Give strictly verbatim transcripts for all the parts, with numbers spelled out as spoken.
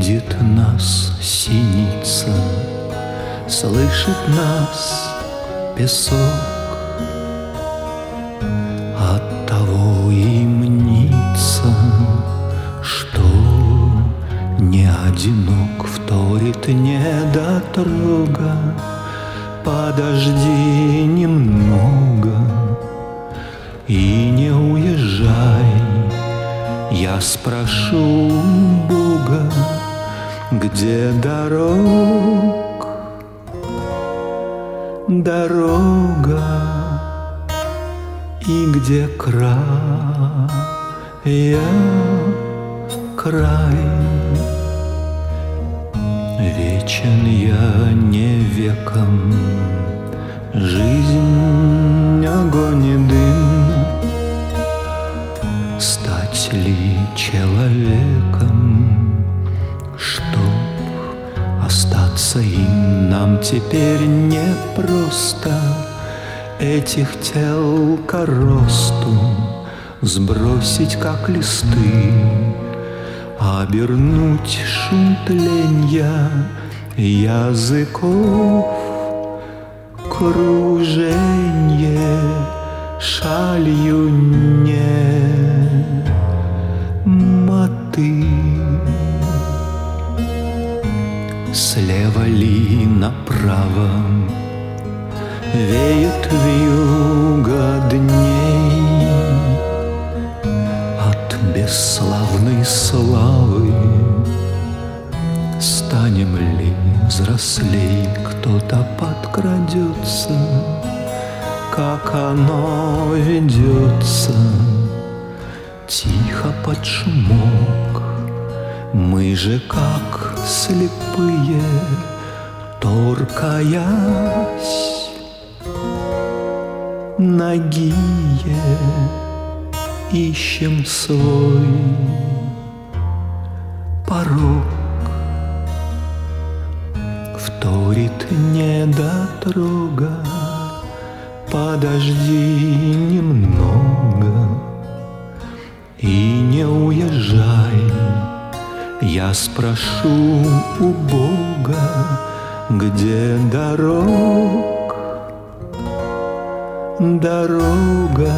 Видит нас синица, слышит нас песок. Оттого и мнится, что не одинок, вторит недотрога. Подожди немного и не уезжай. Я спрошу Бога, где дорог, дорога, и где края, край. Вечен я не веком, жизнь огонь и дым. Стать ли человеком, чтоб остаться им, нам теперь не просто этих тел коросту сбросить, как листы, обернуть шум тленья языков круженье шалью не моты. Слева ли направо веет вьюга дней от бесславной славы? Станем ли взрослей, кто-то подкрадется, как оно ведется, тихо под шумок. Мы же, как слепые, торкаясь, нагие, ищем свой порог. Вторит недотрога, подожди немного и не уезжай. Я спрошу у Бога, где дорог, дорога,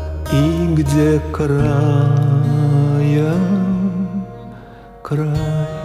и где края, край.